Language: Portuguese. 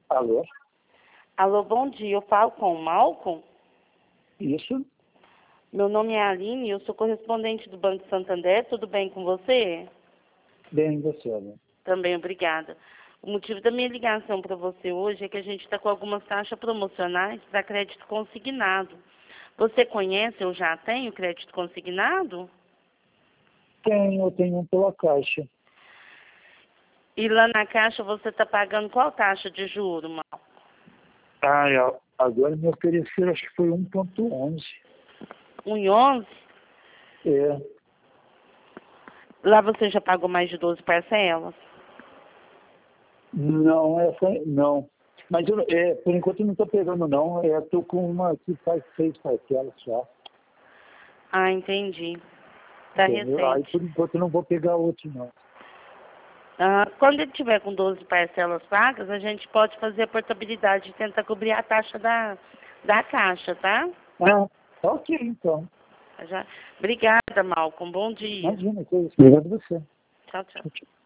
Alô? Alô, bom dia. Eu falo com o Malcolm. Isso? Meu nome é Aline, eu sou correspondente do Banco Santander. Tudo bem com você? Bem, você, né? Também, obrigada. O motivo da minha ligação para você hoje é que a gente está com algumas taxas promocionais para crédito consignado. Você conhece ou já tem o crédito consignado? Eu tenho um pela Caixa. E lá na Caixa você está pagando qual taxa de juro, Malcolm? Agora me ofereceram, acho que foi 1,11. 1,11? É. Lá você já pagou mais de 12 parcelas? Não, não. Mas por enquanto eu não estou pegando, não. Estou com uma que faz 6 parcelas só. Ah, entendi. Está Entendeu? Aí recente. por enquanto eu não vou pegar outro, não. Quando ele tiver com 12 parcelas pagas, a gente pode fazer a portabilidade e tentar cobrir a taxa da Caixa, tá? Ok, então. Obrigada, Malcolm. Bom dia. Imagina, que isso. Obrigado a você. Tchau, tchau. Tchau, tchau.